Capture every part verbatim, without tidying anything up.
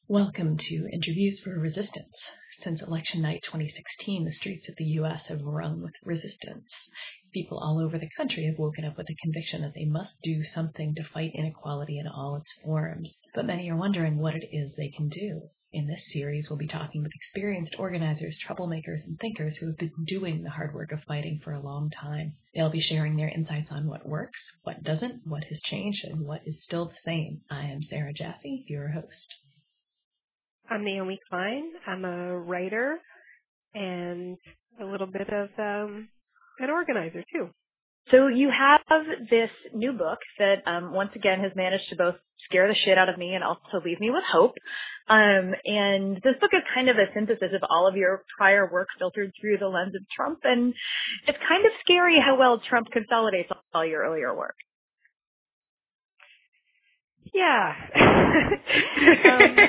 Welcome to Interviews for Resistance. Since election night twenty sixteen, the streets of the U S have rung with resistance. People all over the country have woken up with a conviction that they must do something to fight inequality in all its forms. But many are wondering what it is they can do. In this series, we'll be talking with experienced organizers, troublemakers, and thinkers who have been doing the hard work of fighting for a long time. They'll be sharing their insights on what works, what doesn't, what has changed, and what is still the same. I am Sarah Jaffe, your host. I'm Naomi Klein. I'm a writer and a little bit of um, an organizer, too. So you have this new book that, um, once again, has managed to both scare the shit out of me and also leave me with hope. Um, and this book is kind of a synthesis of all of your prior work filtered through the lens of Trump. And it's kind of scary how well Trump consolidates all your earlier work. Yeah. um,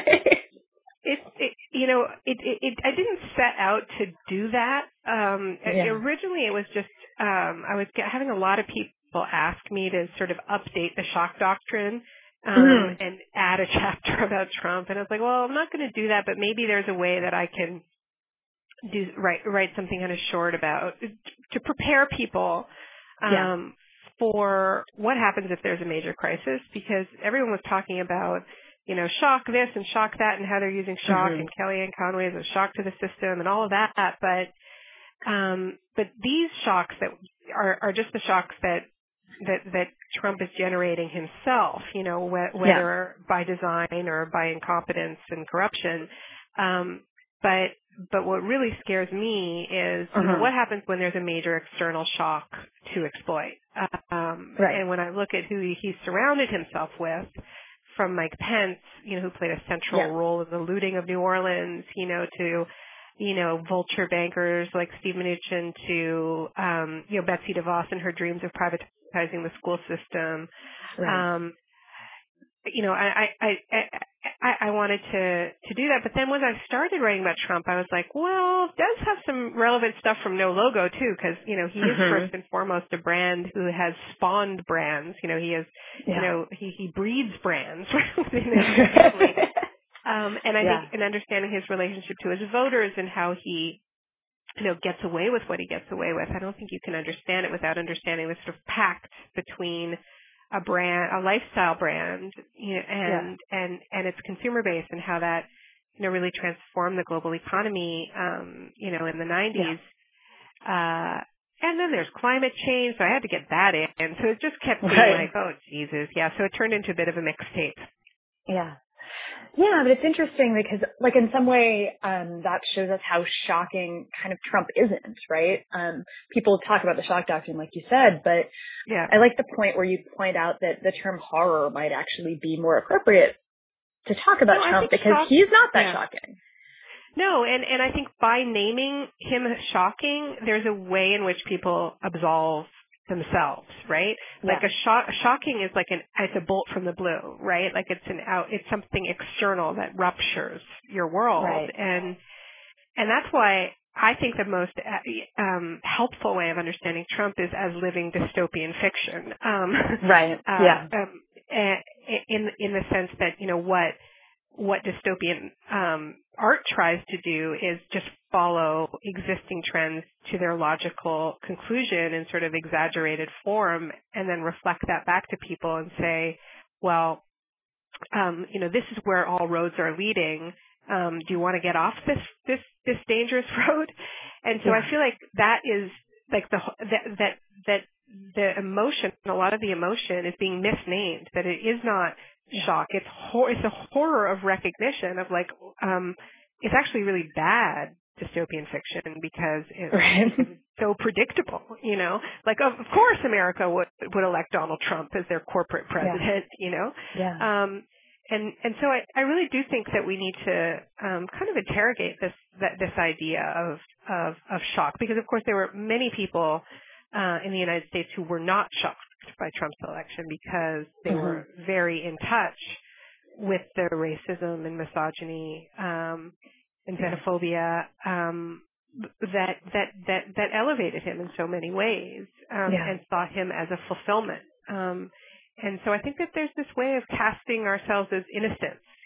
It, it, you know, it, it, it, I didn't set out to do that. Um, yeah. Originally, it was just, um, I was having a lot of people ask me to sort of update the shock doctrine, um, mm. and add a chapter about Trump. And I was like, well, I'm not going to do that, but maybe there's a way that I can do, write, write something kind of short about, to prepare people, um, yeah. for what happens if there's a major crisis, because everyone was talking about, you know, shock this and shock that and how they're using shock mm-hmm. and Kellyanne Conway as a shock to the system and all of that. But, um, but these shocks that are, are just the shocks that, that, that Trump is generating himself, you know, wh- whether yeah. by design or by incompetence and corruption. Um, but, but what really scares me is, uh-huh. you know, what happens when there's a major external shock to exploit. Um, right. And when I look at who he, he surrounded himself with, from Mike Pence, you know, who played a central yeah. role in the looting of New Orleans, you know, to, you know, vulture bankers like Steve Mnuchin, to, um, you know, Betsy DeVos and her dreams of privatizing the school system. Right. Um, you know, I, I, I, I, I wanted to, to do that. But then when I started writing about Trump, I was like, well, it does have some relevant stuff from No Logo, too, because, you know, he is mm-hmm. first and foremost a brand who has spawned brands. You know, he is, yeah. you know, he, he breeds brands within his family. um, and I yeah. think in understanding his relationship to his voters and how he, you know, gets away with what he gets away with, I don't think you can understand it without understanding the sort of pact between a brand, a lifestyle brand, you know, and, yeah. and, and its consumer base, and how that, you know, really transformed the global economy, um, you know, in the nineties. Yeah. Uh, and then there's climate change, so I had to get that in. So it just kept being right. like, oh, Jesus. Yeah. So it turned into a bit of a mixtape. Yeah. Yeah, but it's interesting because, like, in some way, um, that shows us how shocking kind of Trump isn't, right? Um, people talk about the shock doctrine, like you said, but yeah. I like the point where you point out that the term horror might actually be more appropriate to talk about no, Trump because shock, he's not that yeah. shocking. No, and, and I think by naming him shocking, there's a way in which people absolve themselves, right? Yeah. Like a shock, shocking is like an, it's a bolt from the blue, right? Like it's an out, it's something external that ruptures your world. Right. And, and that's why I think the most um, helpful way of understanding Trump is as living dystopian fiction. Um, right. Uh, yeah. Um, in, in the sense that, you know, what, what dystopian um, art tries to do is just follow existing trends to their logical conclusion in sort of exaggerated form, and then reflect that back to people and say, well, um, you know, this is where all roads are leading. Um, do you want to get off this this this dangerous road? And so yeah. I feel like that is like the that that that the emotion, a lot of the emotion is being misnamed. That it is not shock. It's hor- it's a horror of recognition of like, um, it's actually really bad dystopian fiction because it's, right. it's so predictable, you know, like of, of course America would, would elect Donald Trump as their corporate president, yeah. you know? Yeah. Um, and, and so I, I really do think that we need to, um, kind of interrogate this, that, this idea of, of, of shock, because of course there were many people, uh, in the United States who were not shocked by Trump's election because they mm-hmm. were very in touch with the racism and misogyny um, and xenophobia um, that that that that elevated him in so many ways um, yeah. and saw him as a fulfillment. Um, and so I think that there's this way of casting ourselves as innocents,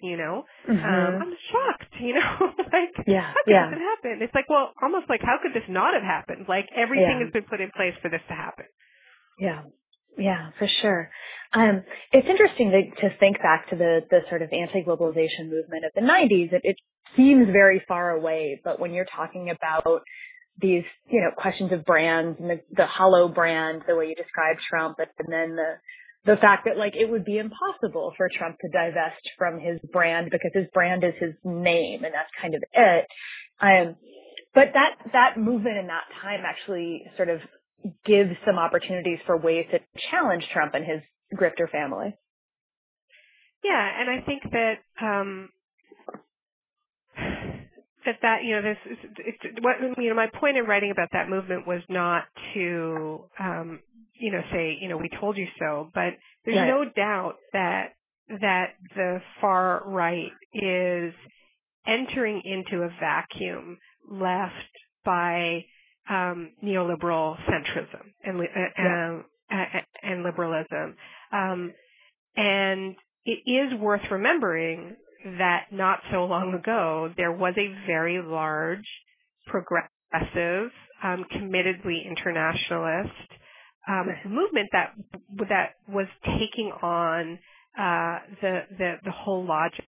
you know? Mm-hmm. Um, I'm shocked, you know? like, yeah, how could yeah. this have happened? It's like, well, almost like, how could this not have happened? Like, everything Yeah. has been put in place for this to happen. Yeah. Yeah, for sure. Um, it's interesting to, to think back to the, the sort of anti-globalization movement of the nineties. It, it seems very far away, but when you're talking about these, you know, questions of brands and the, the hollow brand, the way you described Trump, and then the the fact that like it would be impossible for Trump to divest from his brand because his brand is his name and that's kind of it. Um, but that that movement in that time actually sort of gives some opportunities for ways to challenge Trump and his grifter family. Yeah, and I think that um, that that you know this it's what you know my point in writing about that movement was not to um, you know say you know we told you so, but there's Right. no doubt that that the far right is entering into a vacuum left by um, neoliberal centrism and uh, Yeah. uh, and liberalism, um, and it is worth remembering that not so long ago there was a very large, progressive, um, committedly internationalist um, Right. movement that that was taking on uh, the the the whole logic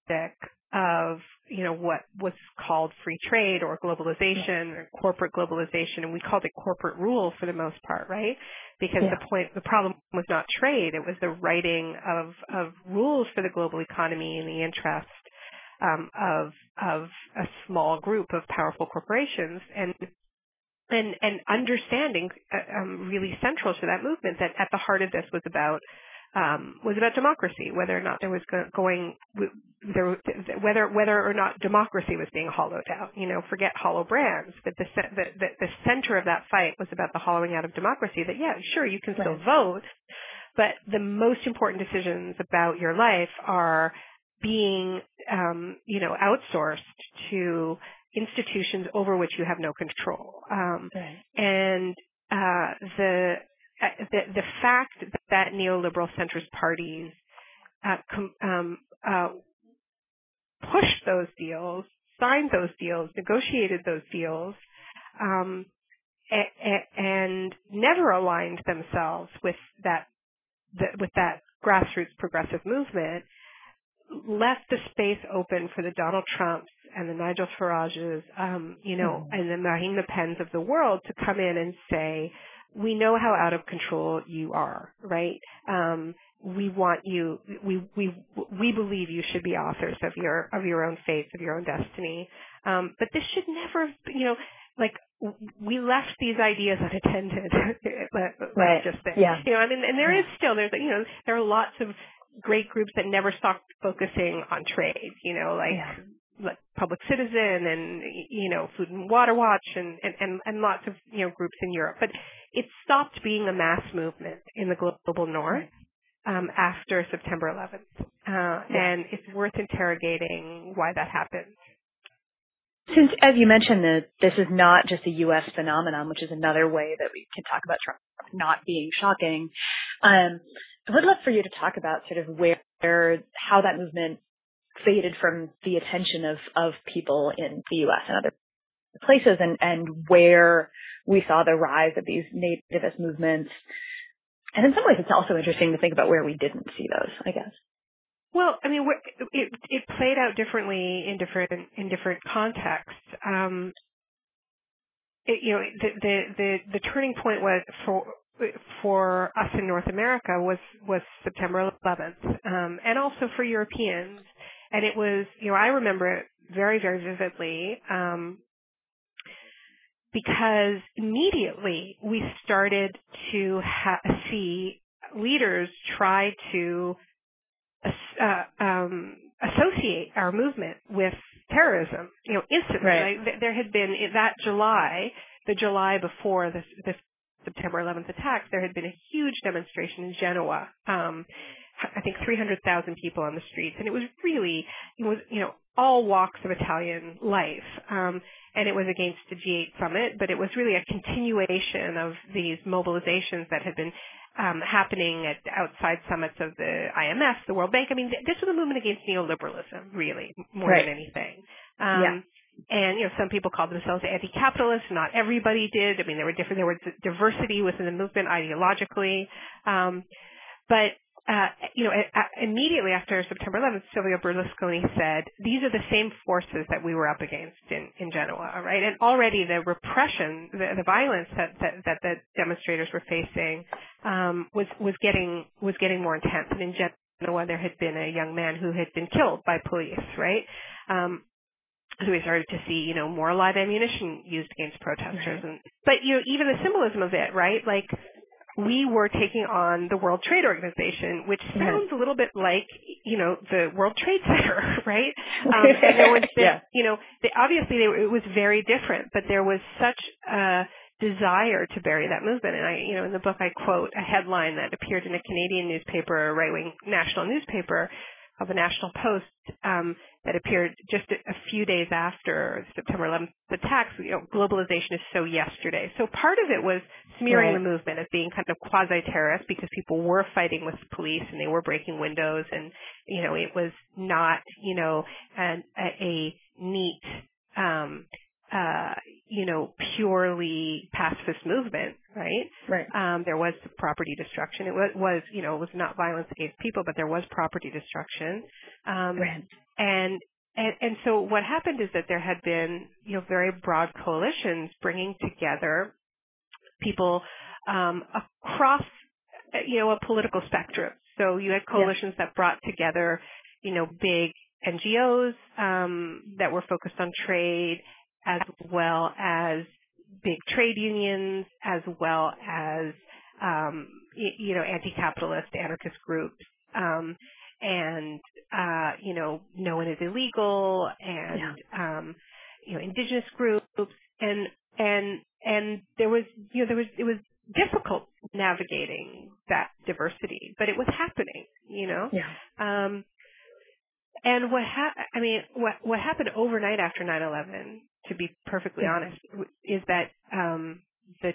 of you know what was called free trade or globalization or corporate globalization, and we called it corporate rule for the most part, right? Because Yeah. the point, the problem was not trade; it was the writing of of rules for the global economy in the interest um, of of a small group of powerful corporations, and and and understanding uh, um, really central to that movement that at the heart of this was about. Um, was about democracy, whether or not there was go- going, there, whether whether or not democracy was being hollowed out. You know, forget hollow brands, but the, the the the center of that fight was about the hollowing out of democracy. That yeah, sure, you can still Right. vote, but the most important decisions about your life are being, um, you know, outsourced to institutions over which you have no control. Um, Right. and uh, the Uh, the, the fact that neoliberal centrist parties uh, com, um, uh, pushed those deals, signed those deals, negotiated those deals, um, a, a, and never aligned themselves with that the, with that grassroots progressive movement, left the space open for the Donald Trumps and the Nigel Farages, um, you know, Mm-hmm. and the Marine Le Pens of the world to come in and say, we know how out of control you are, right? Um, we want you, we, we, we believe you should be authors of your, of your own fates, of your own destiny. Um, but this should never, you know, like, we left these ideas unattended. Let's Right. just say, Yeah. you know, I mean, and there Yeah. is still, there's, you know, there are lots of great groups that never stopped focusing on trade, you know, like, Yeah. like Public Citizen and, you know, Food and Water Watch and, and, and, and lots of, you know, groups in Europe. But it stopped being a mass movement in the global north um, after September eleventh. Uh, Yeah. and it's worth interrogating why that happened. Since, as you mentioned, that this is not just a U S phenomenon, which is another way that we can talk about Trump not being shocking, um, I would love for you to talk about sort of where, how that movement faded from the attention of, of people in the U S and other places, and, and where we saw the rise of these nativist movements. And in some ways, it's also interesting to think about where we didn't see those, I guess. Well, I mean, it it played out differently in different in different contexts. Um, it, you know, the, the the the turning point was for for us in North America was was September eleventh, um, and also for Europeans. And it was, you know, I remember it very very vividly um, because immediately we started to ha- see leaders try to Uh, um, associate our movement with terrorism, you know, instantly. Right. Like, there had been that July, the July before the, the September eleventh attacks, there had been a huge demonstration in Genoa. Um, I think three hundred thousand people on the streets, and it was really, it was, you know, all walks of Italian life. Um, and it was against the G eight summit, but it was really a continuation of these mobilizations that had been um, happening at outside summits of the I M F, the World Bank. I mean, this was a movement against neoliberalism, really, more right. than anything. Um, yeah. And, you know, some people called themselves anti-capitalist. Not everybody did. I mean, there were different, there was diversity within the movement ideologically. Um, but, uh, you know, immediately after September eleventh, Silvio Berlusconi said, these are the same forces that we were up against in, in Genoa, right? And already the repression, the, the violence that, that, that the demonstrators were facing, um, was, was getting, was getting more intense. And in Genoa, there had been a young man who had been killed by police, right? Um, So we started to see, you know, more live ammunition used against protesters. Right. And, but, you know, even the symbolism of it, right? Like, we were taking on the World Trade Organization, which sounds yeah. a little bit like, you know, the World Trade Center, right? Um, and there was, this, yeah. you know, they, obviously they were, it was very different, but there was such a desire to bury that movement. And I, you know, in the book I quote a headline that appeared in a Canadian newspaper, a right-wing national newspaper, of the National Post, um, that appeared just a, a few days after September eleventh attacks. You know, globalization is so yesterday. So part of it was smearing right. the movement as being kind of quasi-terrorist because people were fighting with police and they were breaking windows, and you know, it was not, you know, an, a, a neat, um, uh, you know, purely pacifist movement, right? Right. Um, there was property destruction. It was, was, you know, it was not violence against people, but there was property destruction. Um, right. and, and, and so what happened is that there had been, you know, very broad coalitions bringing together people, um, across, you know, a political spectrum. So you had coalitions yeah. that brought together, you know, big N G Os, um, that were focused on trade, as well as big trade unions, as well as, um, y- you know, anti-capitalist anarchist groups, um, and, uh, you know, no one is illegal, and, yeah. um, you know, indigenous groups, and, and, and there was, you know, there was, it was difficult navigating that diversity, but it was happening, you know? Yeah. Um, and what ha- I mean, what, what happened overnight after nine eleven, to be perfectly yeah. honest, is that um, the,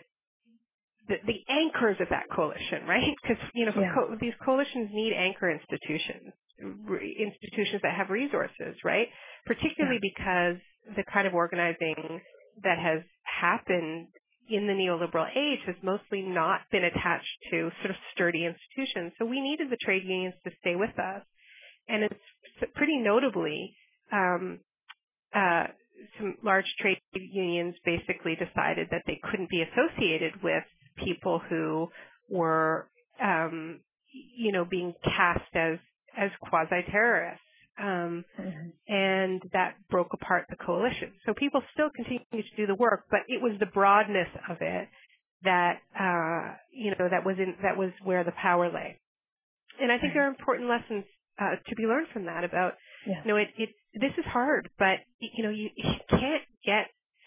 the the anchors of that coalition, right? Because you know yeah. co- these coalitions need anchor institutions, re- institutions that have resources, right? Particularly yeah. because the kind of organizing that has happened in the neoliberal age has mostly not been attached to sort of sturdy institutions. So we needed the trade unions to stay with us, and it's pretty notably. Um, uh, some large trade unions basically decided that they couldn't be associated with people who were, um, you know, being cast as, as quasi-terrorists. Um, mm-hmm. And that broke apart the coalition. So people still continue to do the work, but it was the broadness of it that, uh, you know, that was in, that was where the power lay. And I think there are important lessons uh, to be learned from that about, yeah. you know, it, it, this is hard, but, you know, you, you can't get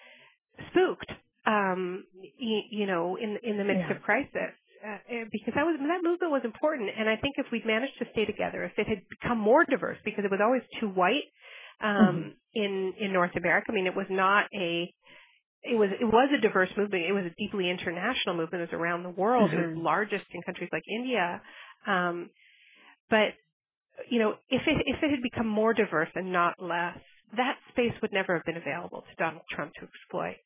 spooked, um, you, you know, in, in the midst yeah. of crisis. Uh, because that was that movement was important, and I think if we'd managed to stay together, if it had become more diverse, because it was always too white um, mm-hmm. in in North America. I mean, it was not a it was it was a diverse movement. It was a deeply international movement. It was around the world. Mm-hmm. It was largest in countries like India. Um, but you know, if it if it had become more diverse and not less, that space would never have been available to Donald Trump to exploit.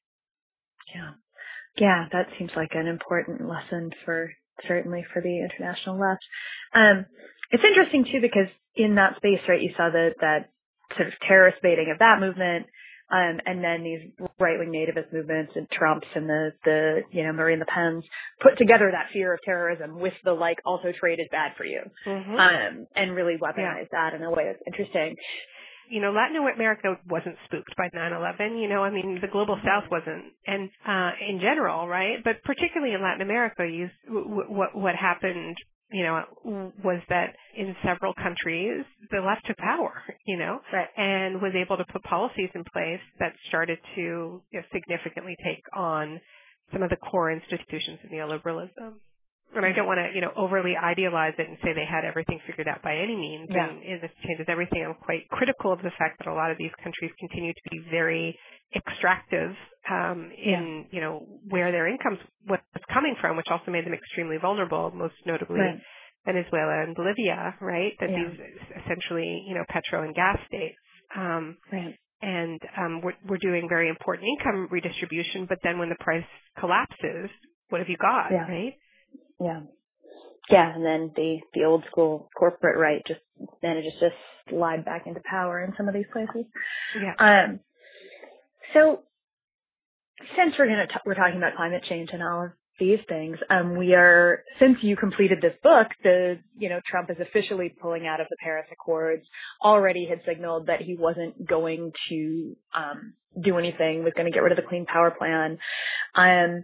Yeah. Yeah, that seems like an important lesson for certainly for the international left. Um, it's interesting too because in that space, right, you saw the, that sort of terrorist baiting of that movement, um, and then these right-wing nativist movements and Trump's and the the you know Marine Le Pen's put together that fear of terrorism with the like also trade is bad for you, mm-hmm. um, and really weaponized yeah. that in a way that's interesting. You know, Latin America wasn't spooked by nine eleven. You know, I mean, the global South wasn't, and uh, in general, right? But particularly in Latin America, you, w- what what happened, you know, was that in several countries, the left took power, you know, right. and was able to put policies in place that started to you know, significantly take on some of the core institutions of neoliberalism. And I don't want to, you know, overly idealize it and say they had everything figured out by any means. Yeah. And, and this changes everything. I'm quite critical of the fact that a lot of these countries continue to be very extractive um, in, yeah. you know, where their incomes was coming from, which also made them extremely vulnerable, most notably right. Venezuela and Bolivia, right? That yeah. these essentially, you know, petro and gas states. Um, right. And um, we're, we're doing very important income redistribution, but then when the price collapses, what have you got, yeah. right? Yeah. Yeah, and then the, the old school corporate right just manages to slide back into power in some of these places. Yeah. Um. So, since we're gonna t- we're talking about climate change and all of these things, um, we are since you completed this book, the you know Trump is officially pulling out of the Paris Accords. Already had signaled that he wasn't going to um do anything, was going to get rid of the Clean Power Plan. Um.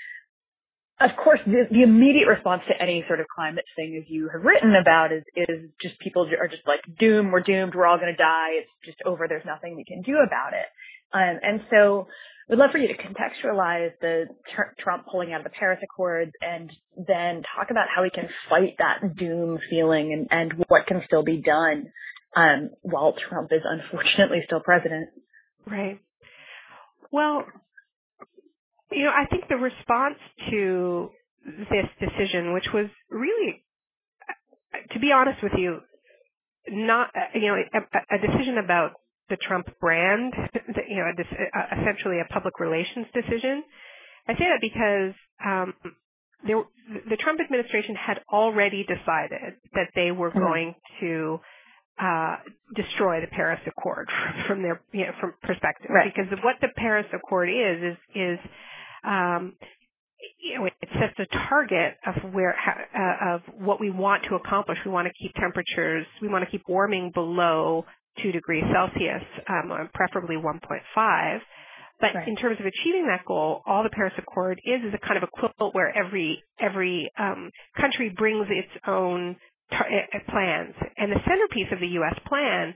Of course, the, the immediate response to any sort of climate thing, as you have written about, is is just people are just like, doom, we're doomed, we're all going to die, it's just over, there's nothing we can do about it. Um, and so we'd love for you to contextualize the tr- Trump pulling out of the Paris Accords and then talk about how we can fight that doom feeling and, and what can still be done um, while Trump is unfortunately still president. Right. Well, you know, I think the response to this decision, which was really, to be honest with you, not, you know, a, a decision about the Trump brand, you know, essentially a public relations decision. I say that because um, there, the Trump administration had already decided that they were mm-hmm. going to uh, destroy the Paris Accord from, from their you know, from perspective. Right. Because what the Paris Accord is is is Um, you know, it sets a target of where uh, of what we want to accomplish. We want to keep temperatures. We want to keep warming below two degrees Celsius, um, preferably one point five. But right. in terms of achieving that goal, all the Paris Accord is is a kind of a quilt where every every um, country brings its own tar- plans, and the centerpiece of the U S plan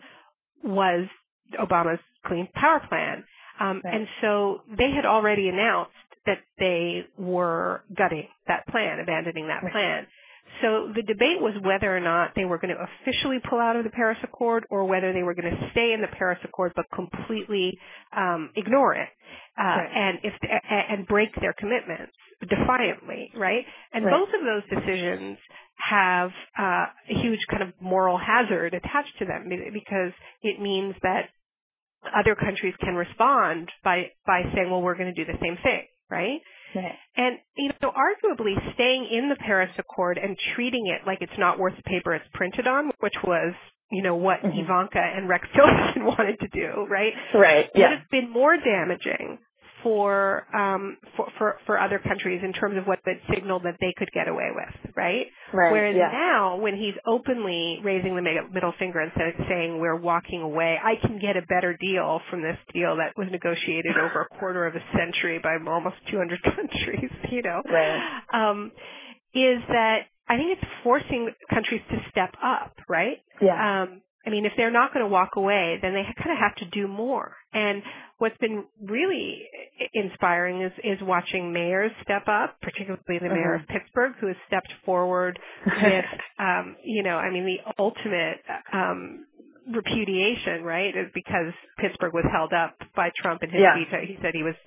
was Obama's Clean Power Plan. Um, right. And so they had already announced that they were gutting that plan, abandoning that right. plan. So the debate was whether or not they were going to officially pull out of the Paris Accord or whether they were going to stay in the Paris Accord but completely um, ignore it uh, right. and if and break their commitments defiantly, right? And right. both of those decisions have uh, a huge kind of moral hazard attached to them because it means that other countries can respond by by saying, well, we're going to do the same thing, right? Right. And, you know, arguably staying in the Paris Accord and treating it like it's not worth the paper it's printed on, which was, you know, what mm-hmm. Ivanka and Rex Tillerson wanted to do, right? Right, yeah. Would have been more damaging for, um, for, for, for other countries in terms of what it signaled that they could get away with, right? Right, Whereas yeah. now, when he's openly raising the middle finger and saying, we're walking away, I can get a better deal from this deal that was negotiated over a quarter of a century by almost two hundred countries, you know, right. um, is that I think it's forcing countries to step up, right? Yeah. Um, I mean, if they're not going to walk away, then they kind of have to do more. And what's been really inspiring is, is watching mayors step up, particularly the mm-hmm. mayor of Pittsburgh, who has stepped forward with, um, you know, I mean, the ultimate um, repudiation, right, is because Pittsburgh was held up by Trump in his yeah. veto. He said he was,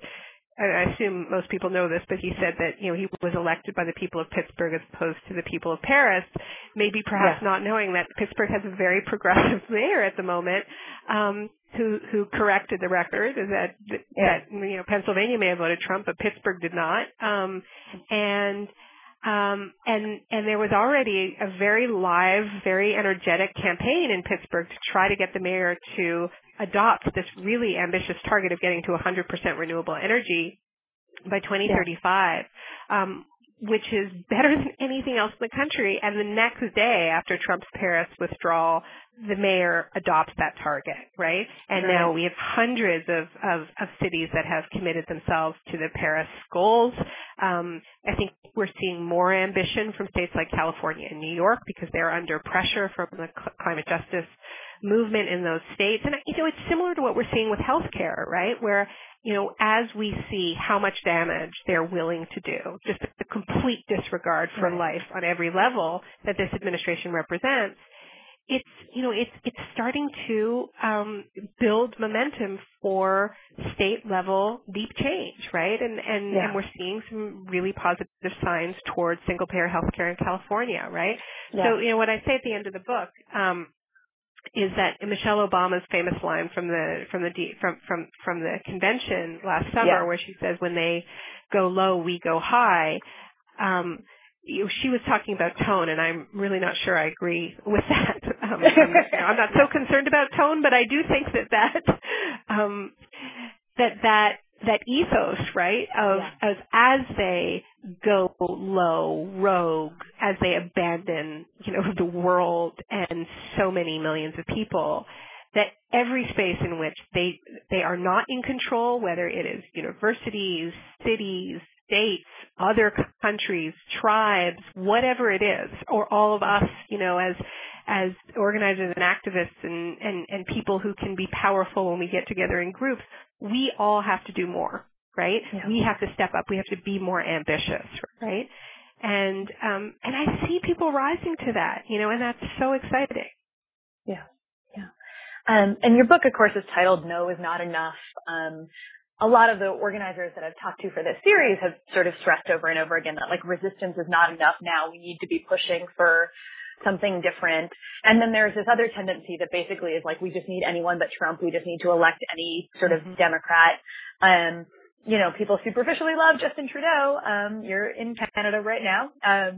I assume most people know this, but he said that, you know, he was elected by the people of Pittsburgh as opposed to the people of Paris, maybe perhaps yeah. not knowing that Pittsburgh has a very progressive mayor at the moment, um, who, who corrected the record, that, yeah. that, you know, Pennsylvania may have voted Trump, but Pittsburgh did not. Um, and, um, and, and there was already a very live, very energetic campaign in Pittsburgh to try to get the mayor to adopt this really ambitious target of getting to one hundred percent renewable energy by twenty thirty-five, yeah. um, which is better than anything else in the country. And the next day after Trump's Paris withdrawal, the mayor adopts that target, right? And right. now we have hundreds of, of, of cities that have committed themselves to the Paris goals. Um, I think we're seeing more ambition from states like California and New York because they're under pressure from the climate justice movement in those states. And, you know, it's similar to what we're seeing with healthcare, right? Where, you know, as we see how much damage they're willing to do, just the complete disregard for right. life on every level that this administration represents, it's, you know, it's, it's starting to, um, build momentum for state level deep change, right? And, and, yeah. and we're seeing some really positive signs towards single payer healthcare in California, right? Yeah. So, you know, what I say at the end of the book, um, is that Michelle Obama's famous line from the, from the, from, from, from the convention last summer, yeah. where she says, when they go low, we go high. Um, she was talking about tone, and I'm really not sure I agree with that. Um, I'm, you know, I'm not so concerned about tone, but I do think that that um, that that that ethos, right, of yeah. as as they go low, rogue, as they abandon, you know, the world and so many millions of people, that every space in which they they are not in control, whether it is universities, cities, states, other countries, tribes, whatever it is, or all of us, you know, as as organizers and activists and, and, and people who can be powerful when we get together in groups, we all have to do more, right? Yeah. We have to step up. We have to be more ambitious, right? And um, and I see people rising to that, you know, and that's so exciting. Yeah, yeah. Um, and your book, of course, is titled "No is Not Enough." Um, a lot of the organizers that I've talked to for this series have sort of stressed over and over again that, like, resistance is not enough now. We need to be pushing for something different. And then there's this other tendency that basically is like, we just need anyone but Trump. We just need to elect any sort of mm-hmm. Democrat. Um, you know, people superficially love Justin Trudeau. Um, you're in Canada right now. Um,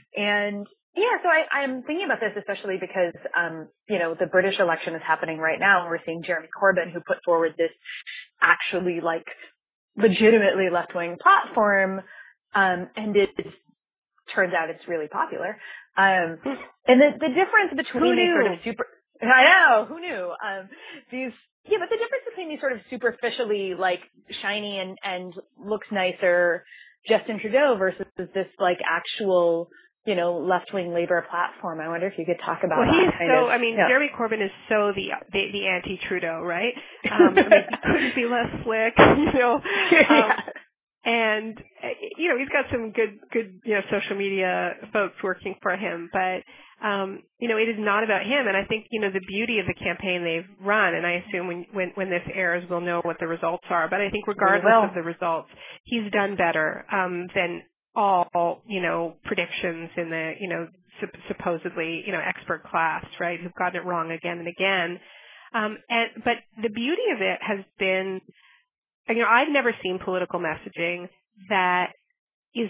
and yeah, so I, I'm thinking about this especially because, um, you know, the British election is happening right now, and we're seeing Jeremy Corbyn, who put forward this actually, like, legitimately left-wing platform, um, and it turns out it's really popular. Um, and the, the difference between these sort of super, I know, who knew? Um, these, yeah, but the difference between these sort of superficially, like, shiny and, and looks nicer Justin Trudeau versus this, like, actual, you know, left-wing Labour platform. I wonder if you could talk about well, that. Well, he's so, of, I mean, yeah. Jeremy Corbyn is so the the, the anti-Trudeau, right? Um, I mean, he couldn't be less slick, you know. Um, yeah. And, you know, he's got some good, good, you know, social media folks working for him, but, um, you know, it is not about him. And I think, you know, the beauty of the campaign they've run, and I assume when, when, when this airs, we'll know what the results are, but I think regardless of the results, he's done better, um, than all, you know, predictions in the, you know, sup- supposedly, you know, expert class, right, who've gotten it wrong again and again. Um, and, but the beauty of it has been, you know, I've never seen political messaging that is,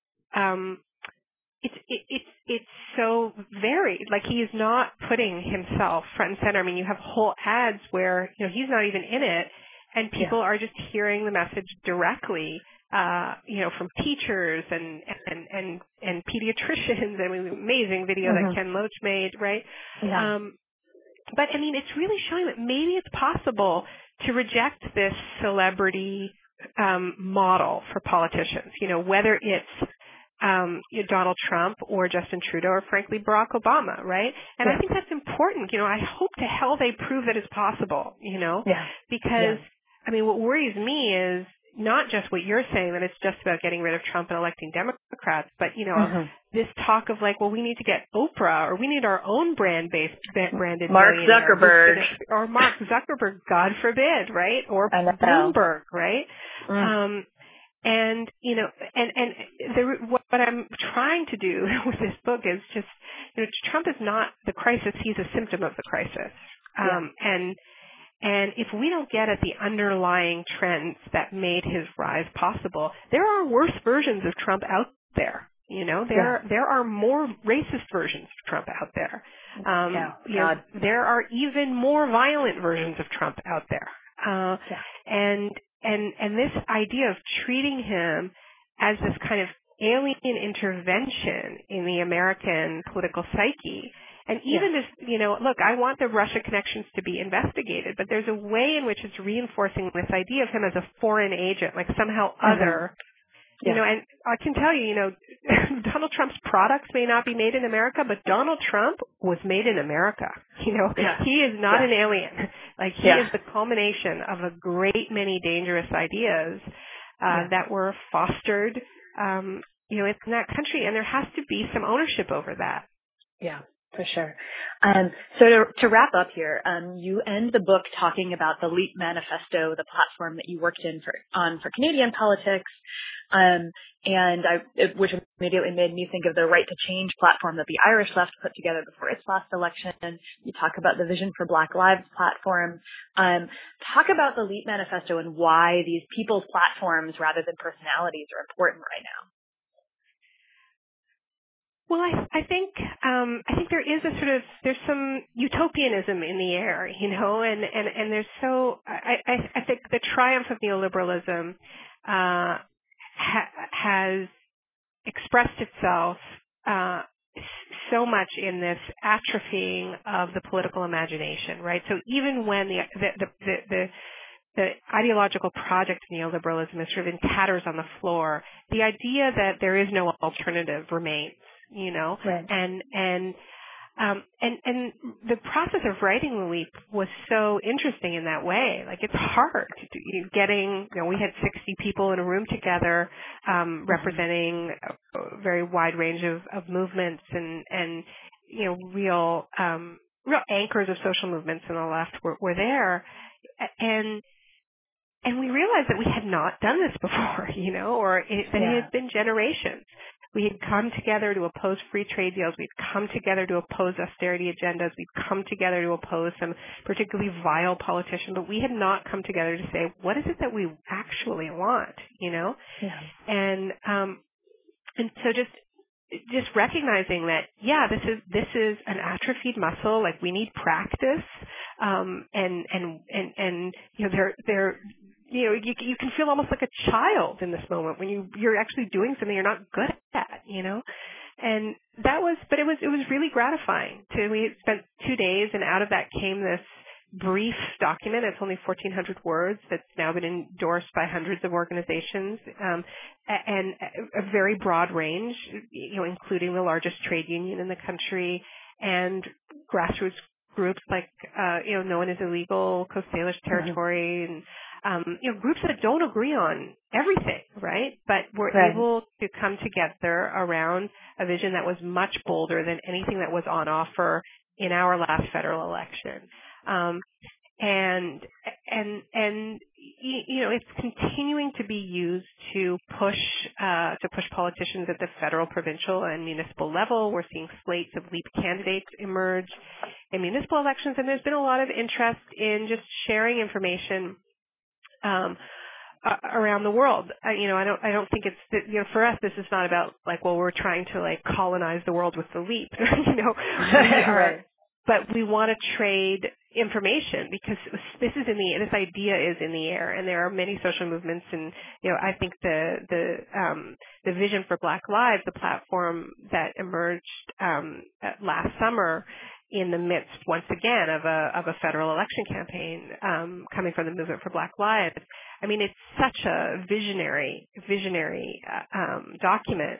um, it's, it, it's, it's so varied. Like, he is not putting himself front and center. I mean, you have whole ads where, you know, he's not even in it, and people yeah. are just hearing the message directly, uh, you know, from teachers and, and, and, and pediatricians. I mean, amazing video mm-hmm. that Ken Loach made, right? Yeah. Um, but, I mean, it's really showing that maybe it's possible to reject this celebrity um, model for politicians, you know, whether it's um, you know, Donald Trump or Justin Trudeau or, frankly, Barack Obama, right? And yeah. I think that's important. You know, I hope to hell they prove that it's possible, you know, yeah. because, yeah. I mean, what worries me is not just what you're saying, that it's just about getting rid of Trump and electing Democrats, but, you know, mm-hmm. this talk of like, well, we need to get Oprah, or we need our own brand-based, branded Mark Zuckerberg. Or Mark Zuckerberg, God forbid, right? Or Bloomberg, right? Mm. Um, and, you know, and, and the, what, what I'm trying to do with this book is just, you know, Trump is not the crisis, he's a symptom of the crisis. Um, yeah. And, And if we don't get at the underlying trends that made his rise possible, there are worse versions of Trump out there. You know, there yeah. there are more racist versions of Trump out there. Um, yeah, you know, there are even more violent versions of Trump out there. Uh, yeah. And and and this idea of treating him as this kind of alien intervention in the American political psyche. And even yeah. if, you know, look, I want the Russia connections to be investigated, but there's a way in which it's reinforcing this idea of him as a foreign agent, like somehow mm-hmm. other, yeah. you know, and I can tell you, you know, Donald Trump's products may not be made in America, but Donald Trump was made in America. You know, yeah. he is not yeah. an alien. Like, he yeah. is the culmination of a great many dangerous ideas uh, yeah. that were fostered, um, you know, in that country, and there has to be some ownership over that. Yeah. For sure. Um, so to, to wrap up here, um, you end the book talking about the LEAP Manifesto, the platform that you worked in for, on for Canadian politics, um, and I, it, which immediately made me think of the Right to Change platform that the Irish left put together before its last election. You talk about the Vision for Black Lives platform. Um, talk about the LEAP Manifesto and why these people's platforms rather than personalities are important right now. Well, I, I think um, I think there is a sort of there's some utopianism in the air, you know, and and, and there's so I, I, I think the triumph of neoliberalism uh, ha, has expressed itself uh, so much in this atrophying of the political imagination, right? So even when the the the, the, the the ideological project of neoliberalism is sort of in tatters on the floor, the idea that there is no alternative remains. You know, right. and and um, and and the process of writing The Leap was so interesting in that way. Like it's hard to do, getting. You know, we had sixty people in a room together, um, representing a, a very wide range of, of movements and and you know real um, real anchors of social movements on the left were, were there, and. And we realized that we had not done this before, you know, or it, that yeah. it had been generations. We had come together to oppose free trade deals. We'd come together to oppose austerity agendas. We'd come together to oppose some particularly vile politician. But we had not come together to say, what is it that we actually want, you know? Yeah. And um, and so just just recognizing that, yeah, this is this is an atrophied muscle. Like we need practice, um, and and and and you know, they're they're. You know, you, you can feel almost like a child in this moment when you, you're actually doing something you're not good at, you know? And that was, but it was, it was really gratifying to, we spent two days and out of that came this brief document. It's only fourteen hundred words that's now been endorsed by hundreds of organizations, um, and a very broad range, you know, including the largest trade union in the country and grassroots groups like, uh, you know, known as Illegal Coast Salish Territory mm-hmm. and, Um, you know, groups that don't agree on everything, right? But were right. able to come together around a vision that was much bolder than anything that was on offer in our last federal election. Um, and, and, and, you know, it's continuing to be used to push, uh, to push politicians at the federal, provincial, and municipal level. We're seeing slates of LEAP candidates emerge in municipal elections, and there's been a lot of interest in just sharing information Um, uh, around the world. Uh, you know, I don't, I don't think it's, you know, for us, this is not about like, well, we're trying to like colonize the world with the LEAP, you know, we are, right. but we want to trade information because this is in the, this idea is in the air and there are many social movements and, you know, I think the, the, um, the Vision for Black Lives, the platform that emerged, um, last summer, in the midst, once again, of a of a federal election campaign um, coming from the Movement for Black Lives. I mean, it's such a visionary, visionary uh, um, document.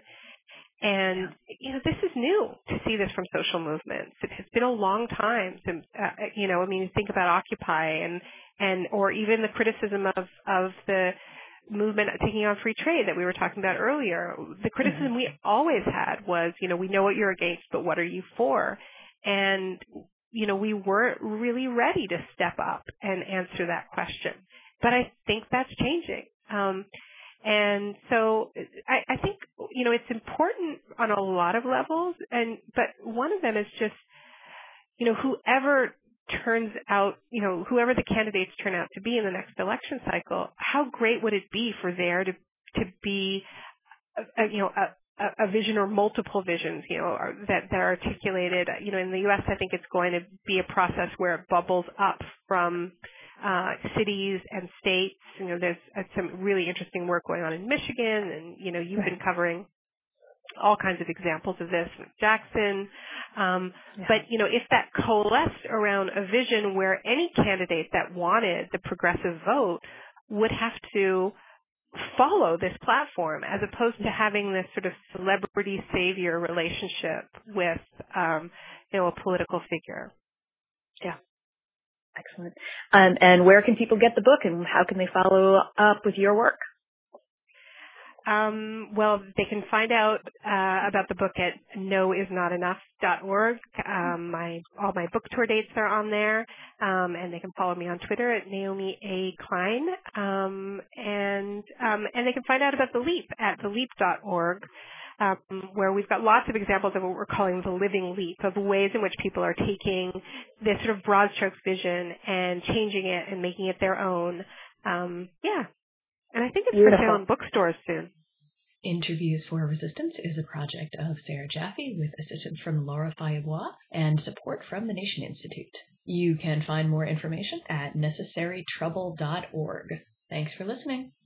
And, you know, this is new to see this from social movements. It has been a long time since, uh, you know, I mean, think about Occupy and, and or even the criticism of, of the movement taking on free trade that we were talking about earlier. The criticism mm-hmm. we always had was, you know, we know what you're against, but what are you for? And, you know, we weren't really ready to step up and answer that question. But I think that's changing. Um, and so I, I think, you know, it's important on a lot of levels. And, but one of them is just, you know, whoever turns out, you know, whoever the candidates turn out to be in the next election cycle, how great would it be for there to, to be, a, a, you know, a, a vision or multiple visions, you know, that, that are articulated. You know, in the U S, I think it's going to be a process where it bubbles up from uh, cities and states. You know, there's uh, some really interesting work going on in Michigan, and, you know, you've been covering all kinds of examples of this with Jackson. Um, yeah. But, you know, if that coalesced around a vision where any candidate that wanted the progressive vote would have to follow this platform as opposed to having this sort of celebrity savior relationship with, um, you know, a political figure. Yeah. Excellent. Um, and where can people get the book and how can they follow up with your work? Um, well, they can find out uh, about the book at no is not enough dot org. Um, my all my book tour dates are on there, um, and they can follow me on Twitter at Naomi A. Klein. Um, and um, and they can find out about the Leap at the leap dot org. Um, where we've got lots of examples of what we're calling the living leap, of ways in which people are taking this sort of broad strokes vision and changing it and making it their own. Um, yeah. And I think it's Beautiful. for sale in bookstores soon. Interviews for Resistance is a project of Sarah Jaffe with assistance from Laura Fayebois and support from the Nation Institute. You can find more information at necessary trouble dot org. Thanks for listening.